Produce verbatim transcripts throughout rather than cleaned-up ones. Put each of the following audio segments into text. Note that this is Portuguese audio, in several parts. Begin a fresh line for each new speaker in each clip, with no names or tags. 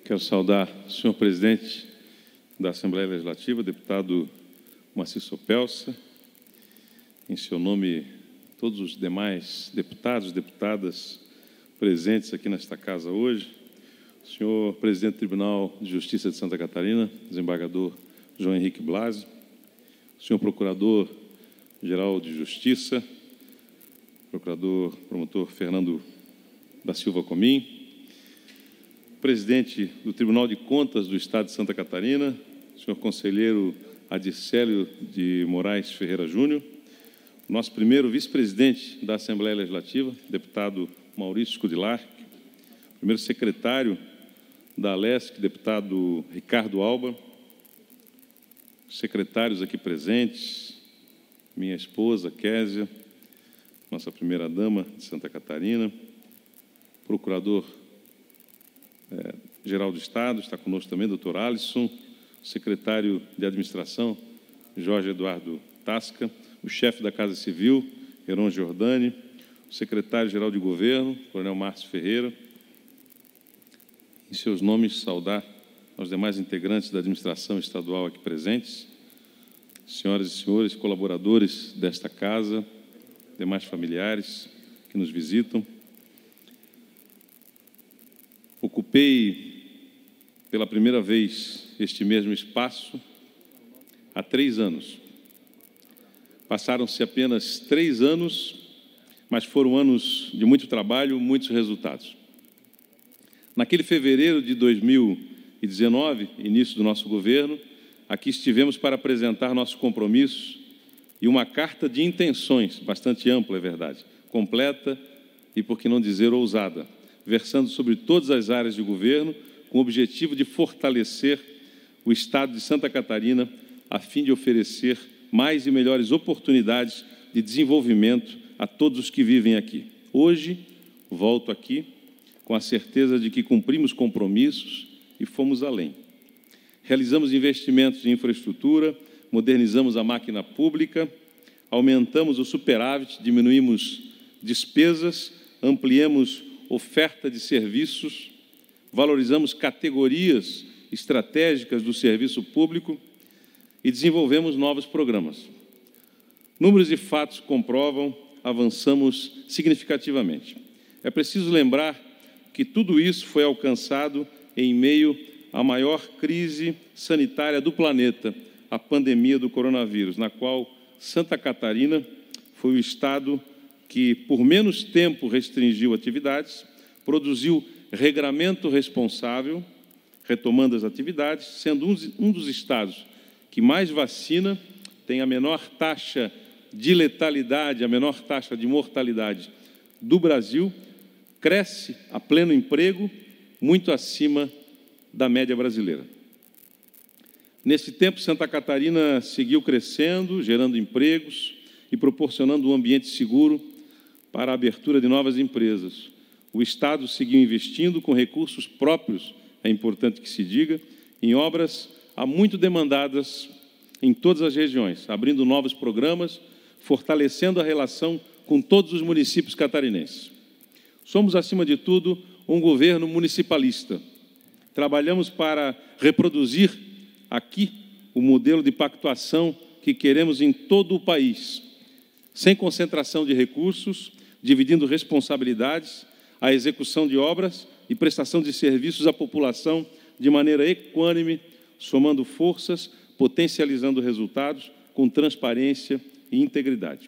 Quero saudar o senhor presidente da Assembleia Legislativa, deputado Moacir Sopelsa, em seu nome, todos os demais deputados, deputadas presentes aqui nesta casa hoje, o senhor presidente do Tribunal de Justiça de Santa Catarina, desembargador João Henrique Blasi, o senhor procurador-geral de Justiça, procurador promotor Fernando da Silva Comim, presidente do Tribunal de Contas do Estado de Santa Catarina, senhor conselheiro Adicélio de Moraes Ferreira Júnior, nosso primeiro vice-presidente da Assembleia Legislativa, deputado Maurício Scudilar, primeiro secretário da Alesc, deputado Ricardo Alba, secretários aqui presentes, minha esposa Késia, nossa primeira-dama de Santa Catarina, procurador É, geral do Estado, está conosco também, doutor Alisson, secretário de Administração, Jorge Eduardo Tasca, o chefe da Casa Civil, Heron Giordani, o secretário-geral de Governo, coronel Márcio Ferreira. Em seus nomes, saudar aos demais integrantes da administração estadual aqui presentes, senhoras e senhores, colaboradores desta casa, demais familiares que nos visitam. Ocupei pela primeira vez este mesmo espaço há três anos. Passaram-se apenas três anos, mas foram anos de muito trabalho, muitos resultados. Naquele fevereiro de dois mil e dezenove, início do nosso governo, aqui estivemos para apresentar nossos compromissos e uma carta de intenções, bastante ampla, é verdade, completa e, por que não dizer, ousada, versando sobre todas as áreas de governo, com o objetivo de fortalecer o Estado de Santa Catarina, a fim de oferecer mais e melhores oportunidades de desenvolvimento a todos os que vivem aqui. Hoje, volto aqui com a certeza de que cumprimos compromissos e fomos além. Realizamos investimentos em infraestrutura, modernizamos a máquina pública, aumentamos o superávit, diminuímos despesas, ampliamos oferta de serviços, valorizamos categorias estratégicas do serviço público e desenvolvemos novos programas. Números e fatos comprovam, avançamos significativamente. É preciso lembrar que tudo isso foi alcançado em meio à maior crise sanitária do planeta, a pandemia do coronavírus, na qual Santa Catarina foi o estado que, por menos tempo, restringiu atividades, produziu regramento responsável, retomando as atividades, sendo um dos estados que mais vacina, tem a menor taxa de letalidade, a menor taxa de mortalidade do Brasil, cresce a pleno emprego, muito acima da média brasileira. Nesse tempo, Santa Catarina seguiu crescendo, gerando empregos e proporcionando um ambiente seguro para a abertura de novas empresas. O Estado seguiu investindo com recursos próprios, é importante que se diga, em obras há muito demandadas em todas as regiões, abrindo novos programas, fortalecendo a relação com todos os municípios catarinenses. Somos, acima de tudo, um governo municipalista. Trabalhamos para reproduzir aqui o modelo de pactuação que queremos em todo o país, sem concentração de recursos, dividindo responsabilidades, a execução de obras e prestação de serviços à população de maneira equânime, somando forças, potencializando resultados com transparência e integridade.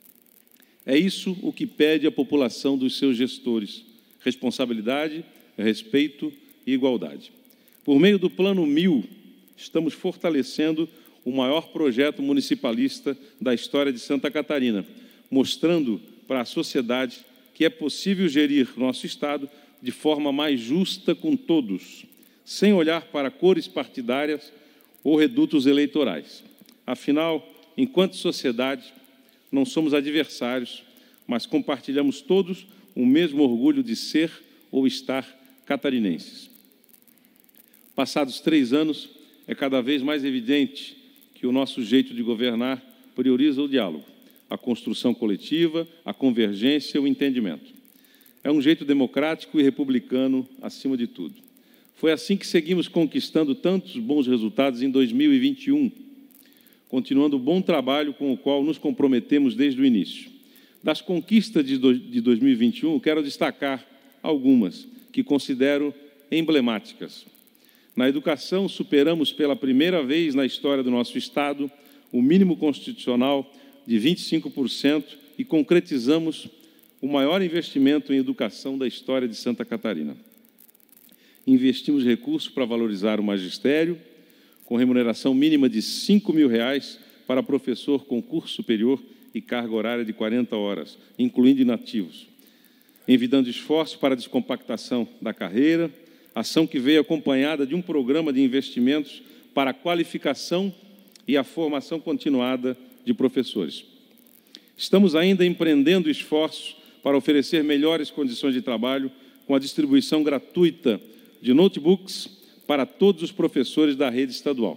É isso o que pede a população dos seus gestores: responsabilidade, respeito e igualdade. Por meio do Plano Mil, estamos fortalecendo o maior projeto municipalista da história de Santa Catarina, mostrando para a sociedade que é possível gerir nosso Estado de forma mais justa com todos, sem olhar para cores partidárias ou redutos eleitorais. Afinal, enquanto sociedade, não somos adversários, mas compartilhamos todos o mesmo orgulho de ser ou estar catarinenses. Passados três anos, é cada vez mais evidente que o nosso jeito de governar prioriza o diálogo, a construção coletiva, a convergência e o entendimento. É um jeito democrático e republicano, acima de tudo. Foi assim que seguimos conquistando tantos bons resultados em dois mil e vinte e um, continuando o bom trabalho com o qual nos comprometemos desde o início. Das conquistas de dois mil e vinte e um, quero destacar algumas que considero emblemáticas. Na educação, superamos pela primeira vez na história do nosso Estado o mínimo constitucional de vinte e cinco por cento e concretizamos o maior investimento em educação da história de Santa Catarina. Investimos recursos para valorizar o magistério, com remuneração mínima de cinco mil reais para professor com curso superior e carga horária de quarenta horas, incluindo inativos. Envidando esforços para a descompactação da carreira, ação que veio acompanhada de um programa de investimentos para a qualificação e a formação continuada de professores. Estamos ainda empreendendo esforços para oferecer melhores condições de trabalho com a distribuição gratuita de notebooks para todos os professores da rede estadual.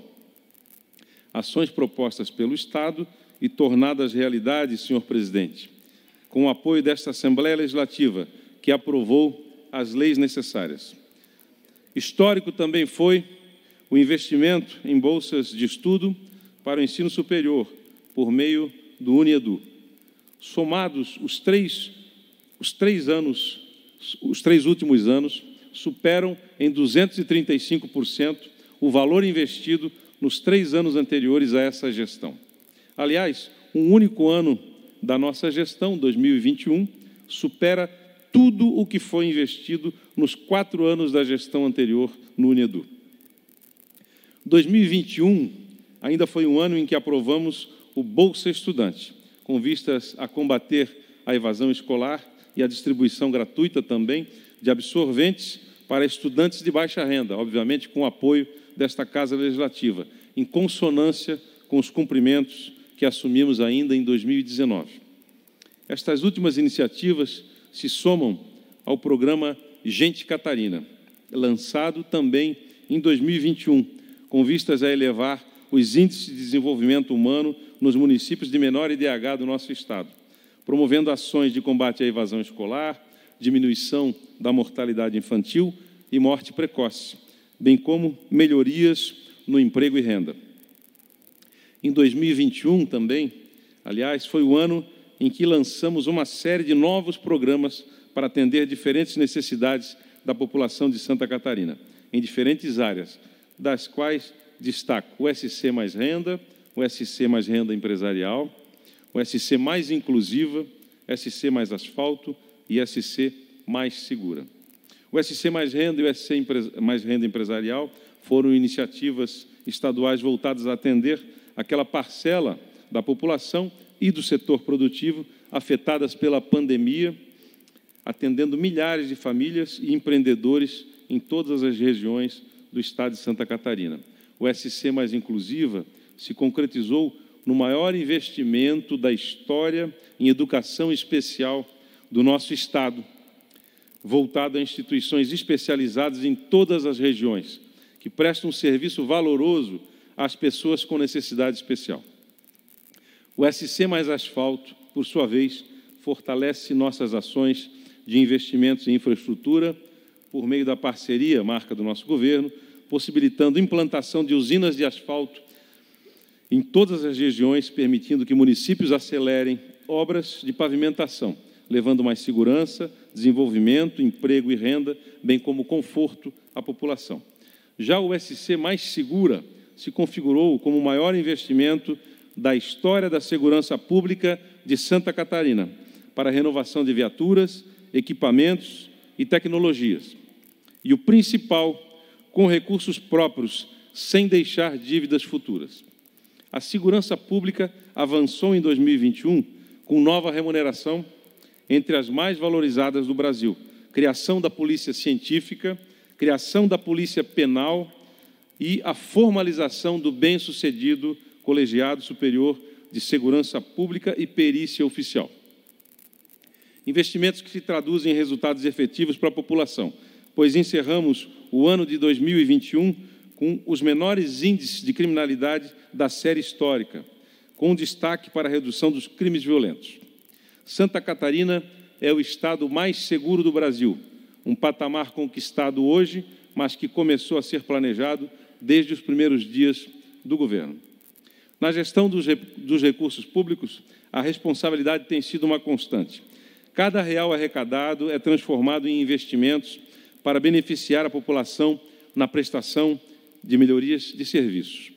Ações propostas pelo Estado e tornadas realidade, senhor presidente, com o apoio desta Assembleia Legislativa, que aprovou as leis necessárias. Histórico também foi o investimento em bolsas de estudo para o ensino superior, por meio do UniEdu. Somados os três, os três anos, os três últimos anos, superam em duzentos e trinta e cinco por cento o valor investido nos três anos anteriores a essa gestão. Aliás, um único ano da nossa gestão, dois mil e vinte e um, supera tudo o que foi investido nos quatro anos da gestão anterior no UniEdu. dois mil e vinte e um ainda foi um ano em que aprovamos o Bolsa Estudante, com vistas a combater a evasão escolar e a distribuição gratuita também de absorventes para estudantes de baixa renda, obviamente com o apoio desta Casa Legislativa, em consonância com os cumprimentos que assumimos ainda em dois mil e dezenove. Estas últimas iniciativas se somam ao programa Gente Catarina, lançado também em dois mil e vinte e um, com vistas a elevar os índices de desenvolvimento humano nos municípios de menor I D H do nosso Estado, promovendo ações de combate à evasão escolar, diminuição da mortalidade infantil e morte precoce, bem como melhorias no emprego e renda. Em dois mil e vinte e um também, aliás, foi o ano em que lançamos uma série de novos programas para atender diferentes necessidades da população de Santa Catarina, em diferentes áreas, das quais destaco o S C Mais Renda, o S C Mais Renda Empresarial, o S C Mais Inclusiva, S C Mais Asfalto e S C Mais Segura. O S C Mais Renda e o S C Mais Renda Empresarial foram iniciativas estaduais voltadas a atender aquela parcela da população e do setor produtivo afetadas pela pandemia, atendendo milhares de famílias e empreendedores em todas as regiões do estado de Santa Catarina. O S C Mais Inclusiva se concretizou no maior investimento da história em educação especial do nosso estado, voltado a instituições especializadas em todas as regiões, que prestam um serviço valoroso às pessoas com necessidade especial. O S C Mais Asfalto, por sua vez, fortalece nossas ações de investimentos em infraestrutura por meio da parceria, marca do nosso governo, possibilitando implantação de usinas de asfalto em todas as regiões, permitindo que municípios acelerem obras de pavimentação, levando mais segurança, desenvolvimento, emprego e renda, bem como conforto à população. Já o S C Mais Segura se configurou como o maior investimento da história da segurança pública de Santa Catarina, para a renovação de viaturas, equipamentos e tecnologias. E o principal, com recursos próprios, sem deixar dívidas futuras. A segurança pública avançou em dois mil e vinte e um com nova remuneração entre as mais valorizadas do Brasil, criação da Polícia Científica, criação da Polícia Penal e a formalização do bem-sucedido Colegiado Superior de Segurança Pública e Perícia Oficial. Investimentos que se traduzem em resultados efetivos para a população, pois encerramos o ano de dois mil e vinte e um com os menores índices de criminalidade da série histórica, com destaque para a redução dos crimes violentos. Santa Catarina é o estado mais seguro do Brasil, um patamar conquistado hoje mas que começou a ser planejado desde os primeiros dias do governo. Na gestão dos, dos recursos públicos, a responsabilidade tem sido uma constante. Cada real arrecadado é transformado em investimentos para beneficiar a população na prestação de melhorias de serviços,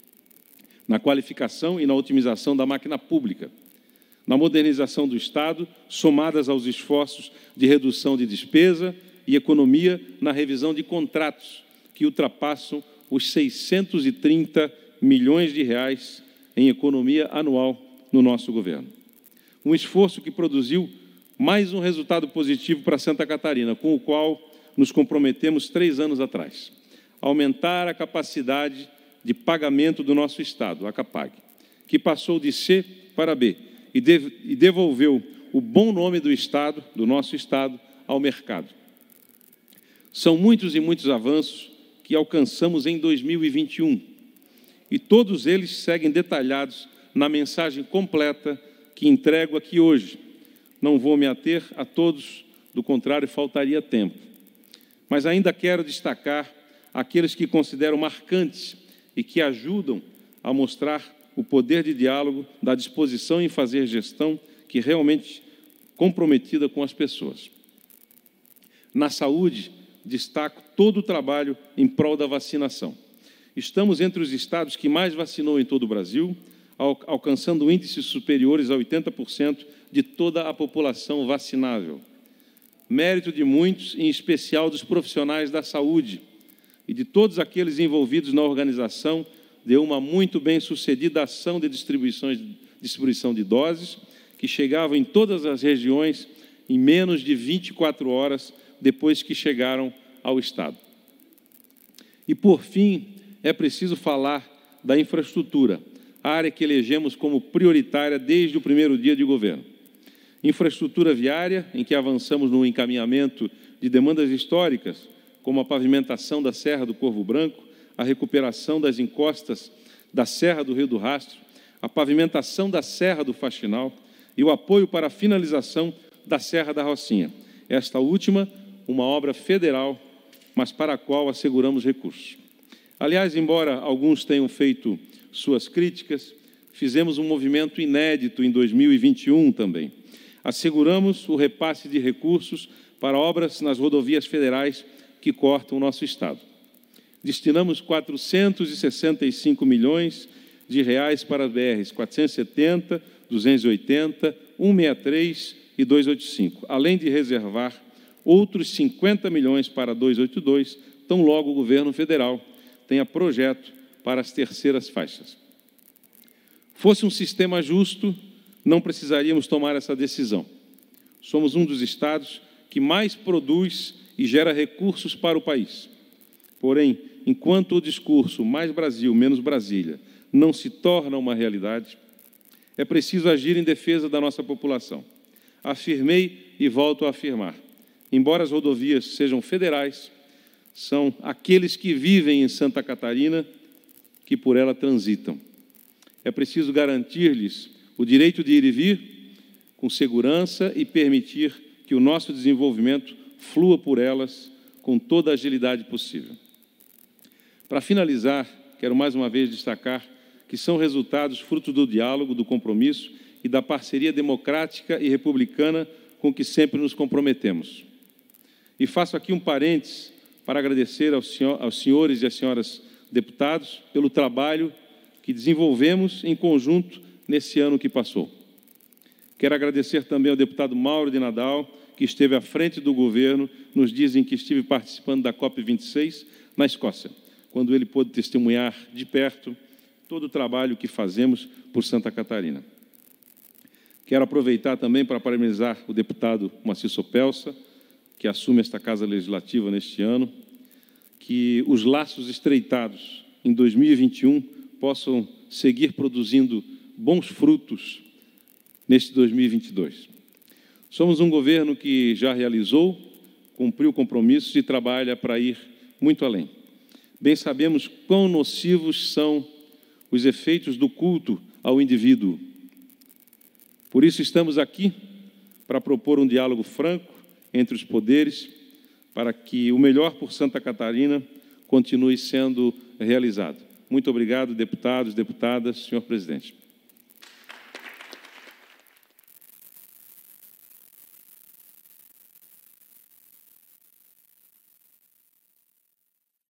na qualificação e na otimização da máquina pública, na modernização do Estado, somadas aos esforços de redução de despesa e economia na revisão de contratos, que ultrapassam os seiscentos e trinta milhões de reais em economia anual no nosso governo. Um esforço que produziu mais um resultado positivo para Santa Catarina, com o qual nos comprometemos três anos atrás: aumentar a capacidade de pagamento do nosso Estado, a Capag, que passou de C para B e, de, e devolveu o bom nome do Estado, do nosso Estado, ao mercado. São muitos e muitos avanços que alcançamos em dois mil e vinte e um, e todos eles seguem detalhados na mensagem completa que entrego aqui hoje. Não vou me ater a todos, do contrário, faltaria tempo. Mas ainda quero destacar aqueles que considero marcantes e que ajudam a mostrar o poder de diálogo, da disposição em fazer gestão que realmente comprometida com as pessoas. Na saúde, destaco todo o trabalho em prol da vacinação. Estamos entre os estados que mais vacinou em todo o Brasil, alcançando índices superiores a oitenta por cento de toda a população vacinável. Mérito de muitos, em especial dos profissionais da saúde e de todos aqueles envolvidos na organização de uma muito bem-sucedida ação de distribuição, distribuição de doses, que chegavam em todas as regiões em menos de vinte e quatro horas depois que chegaram ao Estado. E, por fim, é preciso falar da infraestrutura, a área que elegemos como prioritária desde o primeiro dia de governo. Infraestrutura viária, em que avançamos no encaminhamento de demandas históricas, como a pavimentação da Serra do Corvo Branco, a recuperação das encostas da Serra do Rio do Rastro, a pavimentação da Serra do Faxinal e o apoio para a finalização da Serra da Rocinha. Esta última, uma obra federal, mas para a qual asseguramos recursos. Aliás, embora alguns tenham feito suas críticas, fizemos um movimento inédito em dois mil e vinte e um também. Asseguramos o repasse de recursos para obras nas rodovias federais que cortam o nosso Estado. Destinamos quatrocentos e sessenta e cinco milhões de reais para as B Rs quatrocentos e setenta, duzentos e oitenta, cento e sessenta e três e duzentos e oitenta e cinco, além de reservar outros cinquenta milhões para duzentos e oitenta e dois, tão logo o governo federal tenha projeto para as terceiras faixas. Fosse um sistema justo, não precisaríamos tomar essa decisão. Somos um dos estados que mais produz e gera recursos para o país. Porém, enquanto o discurso mais Brasil, menos Brasília não se torna uma realidade, é preciso agir em defesa da nossa população. Afirmei e volto a afirmar. Embora as rodovias sejam federais, são aqueles que vivem em Santa Catarina que por ela transitam. É preciso garantir-lhes o direito de ir e vir com segurança e permitir que o nosso desenvolvimento flua por elas com toda a agilidade possível. Para finalizar, quero mais uma vez destacar que são resultados fruto do diálogo, do compromisso e da parceria democrática e republicana com que sempre nos comprometemos. E faço aqui um parênteses para agradecer aos, senhor, aos senhores e às senhoras deputados pelo trabalho que desenvolvemos em conjunto nesse ano que passou. Quero agradecer também ao deputado Mauro de Nadal, que esteve à frente do governo nos dias em que estive participando da COP vinte e seis na Escócia, quando ele pôde testemunhar de perto todo o trabalho que fazemos por Santa Catarina. Quero aproveitar também para parabenizar o deputado Moacir Sopelsa, que assume esta Casa Legislativa neste ano, que os laços estreitados em dois mil e vinte e um possam seguir produzindo bons frutos neste dois mil e vinte e dois. Somos um governo que já realizou, cumpriu compromissos e trabalha para ir muito além. Bem sabemos quão nocivos são os efeitos do culto ao indivíduo. Por isso estamos aqui para propor um diálogo franco entre os poderes, para que o melhor por Santa Catarina continue sendo realizado. Muito obrigado, deputados, deputadas, senhor presidente.